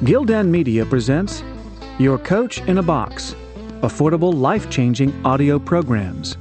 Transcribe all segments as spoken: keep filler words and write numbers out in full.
Gildan Media presents Your Coach in a Box, affordable, life-changing audio programs.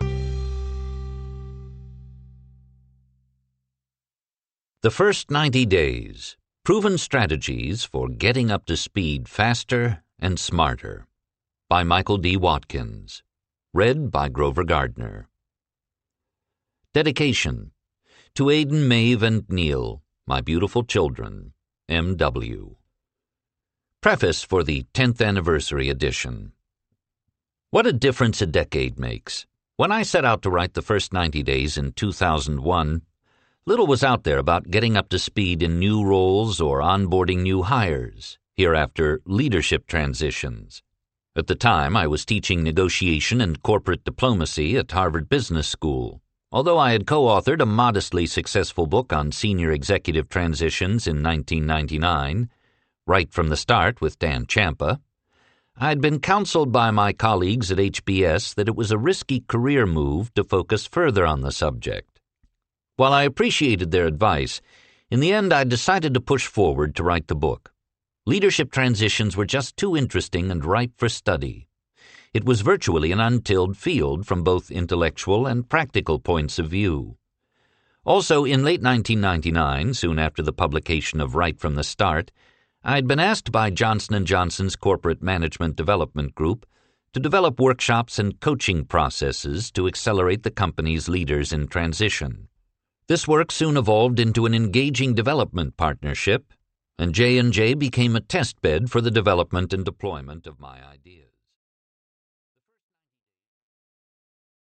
The First ninety Days, Proven Strategies for Getting Up to Speed Faster and Smarter, by Michael D. Watkins. Read by Grover Gardner. Dedication to Aidan, Maeve, and Neil, my beautiful children, M W Preface for the tenth Anniversary Edition. What a difference a decade makes. When I set out to write The First ninety Days in two thousand one, little was out there about getting up to speed in new roles or onboarding new hires, hereafter leadership transitions. At the time, I was teaching negotiation and corporate diplomacy at Harvard Business School. Although I had co-authored a modestly successful book on senior executive transitions in nineteen ninety-nine, Right from the Start with Dan Champa, I had been counseled by my colleagues at H B S that it was a risky career move to focus further on the subject. While I appreciated their advice, in the end I decided to push forward to write the book. Leadership transitions were just too interesting and ripe for study. It was virtually an untilled field from both intellectual and practical points of view. Also, in late nineteen ninety-nine, soon after the publication of Right from the Start, I had been asked by Johnson and Johnson's Corporate Management Development Group to develop workshops and coaching processes to accelerate the company's leaders in transition. This work soon evolved into an engaging development partnership, and J and J became a test bed for the development and deployment of my ideas.